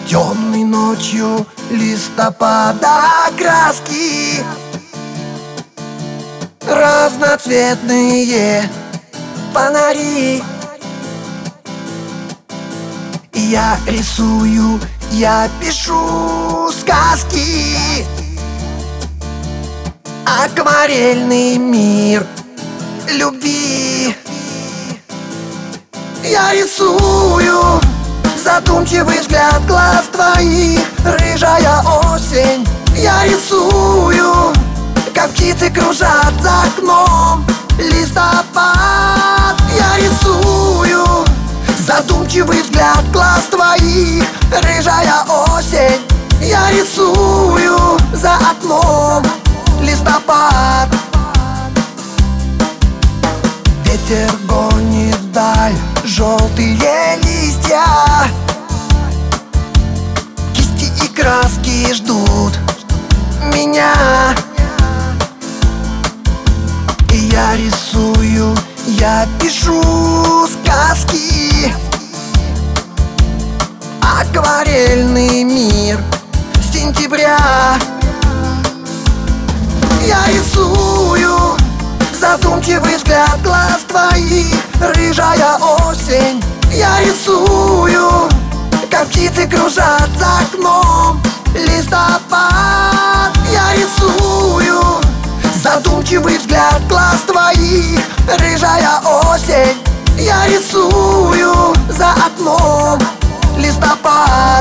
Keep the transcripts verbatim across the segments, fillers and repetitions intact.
Темной ночью листопада краски разноцветные фонари. Я рисую, я пишу сказки, акварельный мир любви. Я рисую задумчивый взгляд глаз твоих, рыжая осень. Я рисую, как птицы кружат за окном листопад. Я рисую задумчивый взгляд глаз твоих, рыжая осень. Я рисую за окном листопад. Ветер гонит вдаль желтые листья, кисти и краски ждут меня. И я рисую, я пишу сказки, акварельный мир сентября. Я рисую задумчивый взгляд глаз твоих, рыжая осень. Я рисую, как птицы кружат за окном листопад. Я рисую задумчивый взгляд глаз твоих, рыжая осень. Я рисую за окном листопад.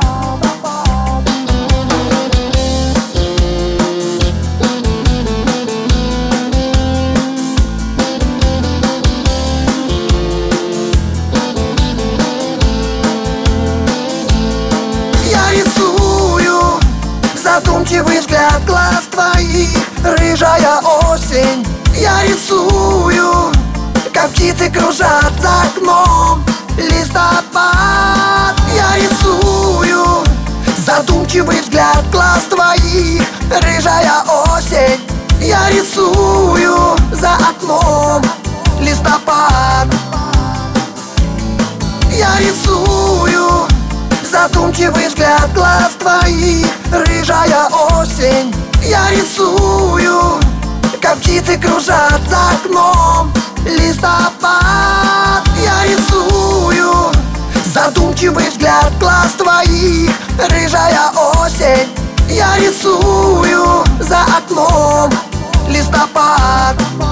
Задумчивый взгляд глаз твоих, рыжая осень. Я рисую, как птицы кружат за окном листопад. Я рисую задумчивый взгляд глаз твоих, рыжая осень. Я рисую за окном листопад. Я рисую задумчивый взгляд глаз твоих, рыжая осень. Я рисую, как птицы кружат за окном листопад. Я рисую задумчивый взгляд глаз твоих, рыжая осень. Я рисую за окном листопад.